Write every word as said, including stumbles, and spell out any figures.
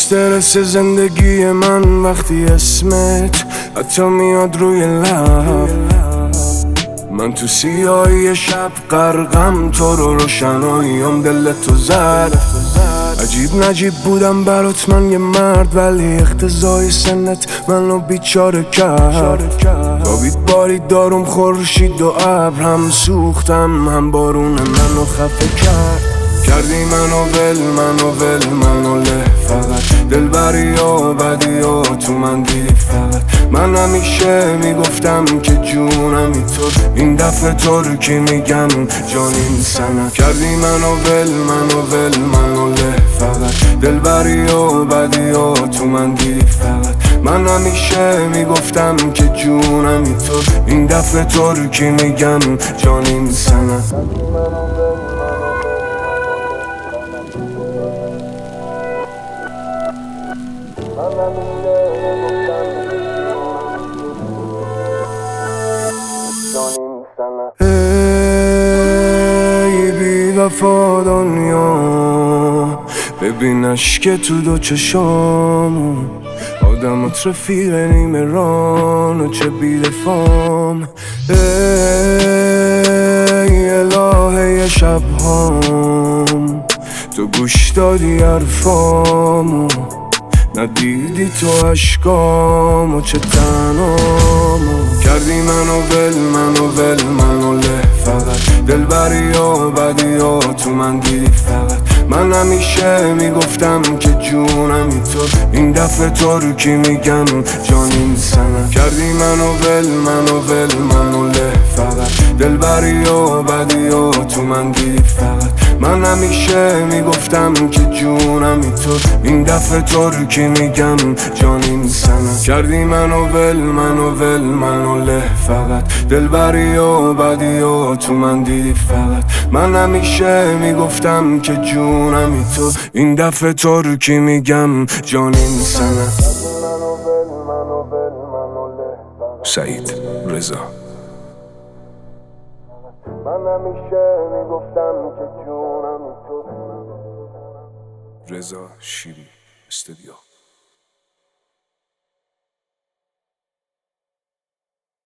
استرس زندگی من وقتی اسمت حتی میاد روی لب، من تو سیاهی شب غرقم، تو رو روشناییم دل تو زد. عجیب نجیب بودم برات من یه مرد، ولی اقتضای سنت منو بیچاره کرد. خوابید بارید دارم خورشید و ابر، هم سوختم هم بارون منو خفه کرد. کردی منو ول منو ول منو له، فقط دلبری و بدی و تو من دیدی فقط. من همیشه میگفتم که جونمی تو، این دفعه ترکی میگم جانیم سنت. کردی منو ول منو ول منو له، فقط دلبری و بدی و تو من دیدی فقط. من همیشه میگفتم که جونمی تو، این دفعه ترکی میگم جانیم سنت. ای بی وفا دنیا، ببین اشک تو دو چشام، آدمات رفیق نیمه ران و چه بی دفام. ای الهه شبهام، تو گوش دادی حرفامو، ندیدی تو عشقامو چه تنامو. کردی منو ول منو ول منو له، فقط دلبری و بدی و تو من دیدی فقط. من همیشه میگفتم که جونمی تو، این دفعه ترکی میگم جانیم سنت. کردی منو ول منو ول منو له، فقط دلبری و بدی و تو من دیدی فقط. من همیشه میگفتم که جونمی تو، این دفعه ترکی میگم جانیم سنت. کردی منو ول منو ول منو له، فقط دلبری و بدی و تو من دیدی فقط. من همیشه میگفتم که جونمی تو، این دفعه ترکی میگم جانیم سنت. سعید رضا. من همیشه میگفتم که جونمی تو. رضا شیری استودیو.